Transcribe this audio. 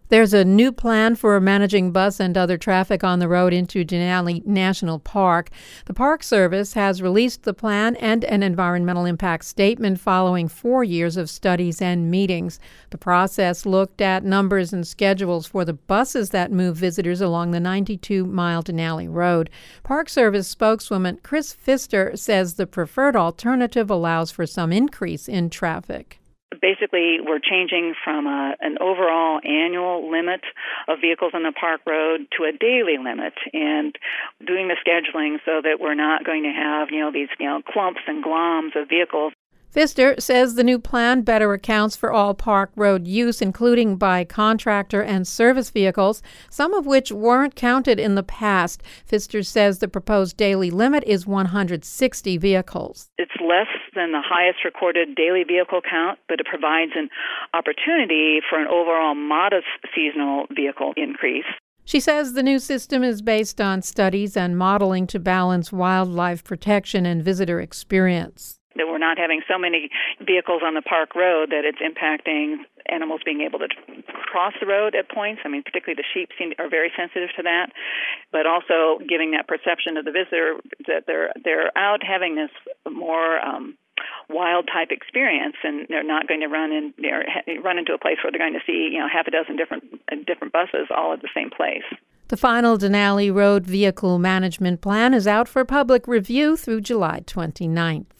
There's a new plan for managing bus and other traffic on the road into Denali National Park. The Park Service has released the plan and an environmental impact statement following 4 years of studies and meetings. The process looked at numbers and schedules for the buses that move visitors along the 92-mile Denali Road. Park Service spokeswoman Chris Pfister says the preferred alternative allows for some increase in traffic. Basically, we're changing from an overall annual limit of vehicles on the park road to a daily limit, and doing the scheduling so that we're not going to have, these, clumps and gloms of vehicles. Pfister says the new plan better accounts for all park road use, including by contractor and service vehicles, some of which weren't counted in the past. Pfister says the proposed daily limit is 160 vehicles. It's less than the highest recorded daily vehicle count, but it provides an opportunity for an overall modest seasonal vehicle increase. She says the new system is based on studies and modeling to balance wildlife protection and visitor experience. That we're not having so many vehicles on the park road that it's impacting animals being able to cross the road at points. Particularly the sheep are very sensitive to that, but also giving that perception to the visitor that they're out having this more wild type experience, and they're not going to run into a place where they're going to see half a dozen different buses all at the same place. The final Denali Road Vehicle Management Plan is out for public review through July 29th.